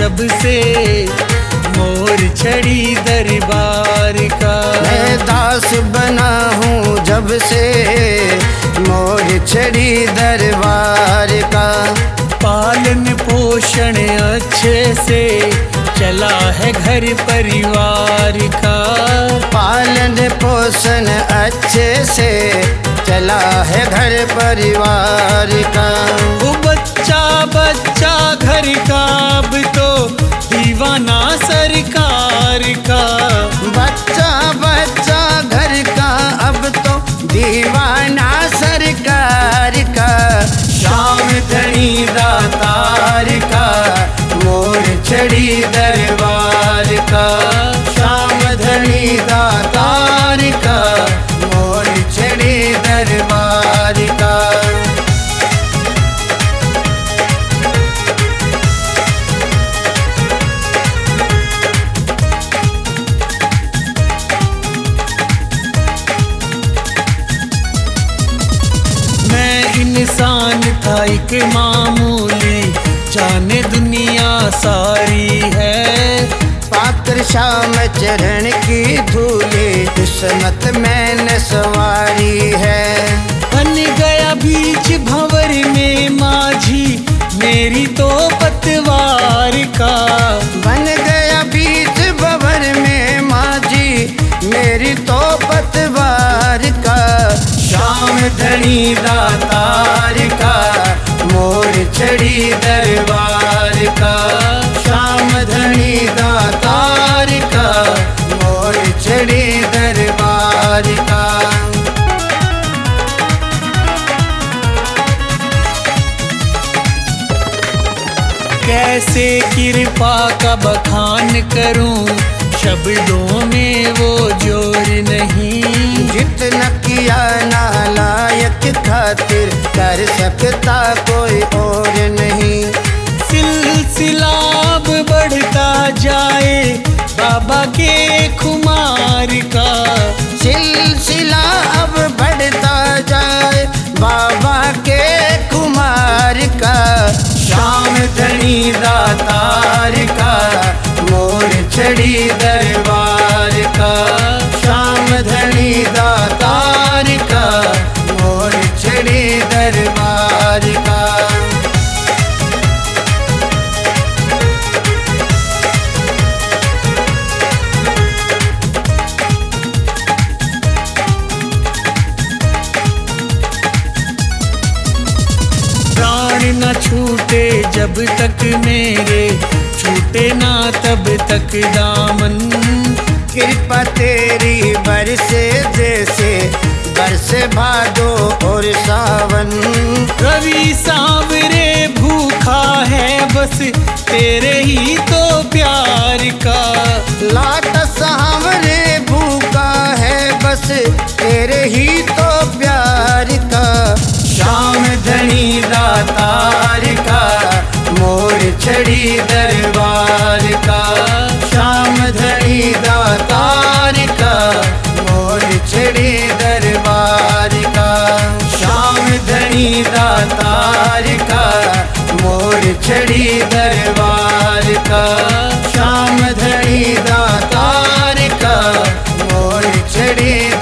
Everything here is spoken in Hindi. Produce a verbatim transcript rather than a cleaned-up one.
जब से मोर छड़ी दरबार का। मैं दास बना हूँ जब से मोर छड़ी दरबार का। पालन पोषण अच्छे से चला है घर परिवार का। पालन पोषण अच्छे से चला है घर परिवार का। वो बच्चा बच्चा घर का अब तो दीवाना सरकार का। बच्चा बच्चा घर का अब तो दीवाना सरकार का। श्याम धनी दातार का मोर छड़ी दरबार का। श्याम धनी दातार का मोर छड़ी दरबार का। इंसान था एक मामूली, जाने दुनिया सारी है। पाकर श्याम चरण की धूली, किस्मत मैंने सवारी है। बन गया बीच भंवर में माझी मेरी तो पतवार का। बन गया बीच भंवर में माझी मेरी तो पतवार का। श्याम धनी दातार का मोर छड़ी दरबार का। श्याम धनी दातार का मोर छड़ी दरबार का। कैसे कृपा का बखान करूं, शब्दों में वो जोर नहीं। जितना किया नालायक खातिर कर सकता कोई और नहीं। सिलसिला अब बढ़ता जाए बाबा के खुमार का। सिलसिला अब बढ़ता जाए बाबा के कुमार का। श्याम धनी दातार का मोर छड़ी दरबार का। श्याम धनी दातार का मोर छड़ी दरबार का। प्राण न छूटे जब तक मेरे, छूटे ना तब तक दामन। कृपा तेरी बरसे जैसे बरसे भादो और सावन। रवि सांवरे भूखा है बस तेरे ही तो प्यार का। लाट सांवरे भूखा है बस तेरे ही तो प्यार का। श्याम धनी दातार का मोर छड़ी दरबार का। श्याम धनी दातार का मोर छड़ी दरबार का। श्याम धनी दातार का मोर छड़ी दरबार का। श्याम धनी दातार का मोर छड़ी